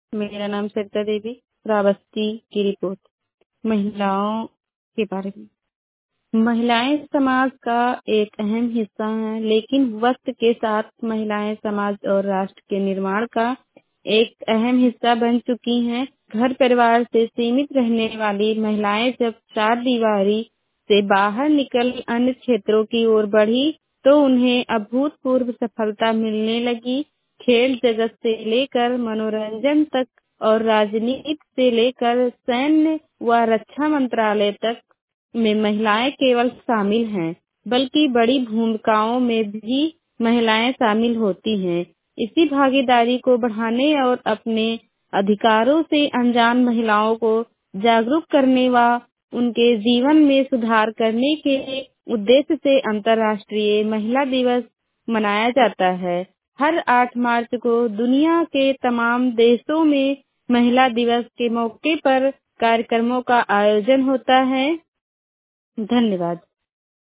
मेरा नाम सरिता देवी, श्रावस्ती की रिपोर्ट। महिलाओं के बारे में। महिलाएं समाज का एक अहम हिस्सा हैं, लेकिन वक्त के साथ महिलाएं समाज और राष्ट्र के निर्माण का एक अहम हिस्सा बन चुकी हैं। घर परिवार से सीमित रहने वाली महिलाएं जब चार दीवारी से बाहर निकल अन्य क्षेत्रों की ओर बढ़ी, तो उन्हें अभूतपूर्व सफलता मिलने लगी। खेल जगत से लेकर मनोरंजन तक और राजनीति से लेकर सैन्य व रक्षा मंत्रालय तक में महिलाएं केवल शामिल हैं, बल्कि बड़ी भूमिकाओं में भी महिलाएं शामिल होती हैं। इसी भागीदारी को बढ़ाने और अपने अधिकारों से अनजान महिलाओं को जागरूक करने व उनके जीवन में सुधार करने के उद्देश्य से अंतर्राष्ट्रीय महिला दिवस मनाया जाता है। हर 8 मार्च को दुनिया के तमाम देशों में महिला दिवस के मौके पर कार्यक्रमों का आयोजन होता है। धन्यवाद।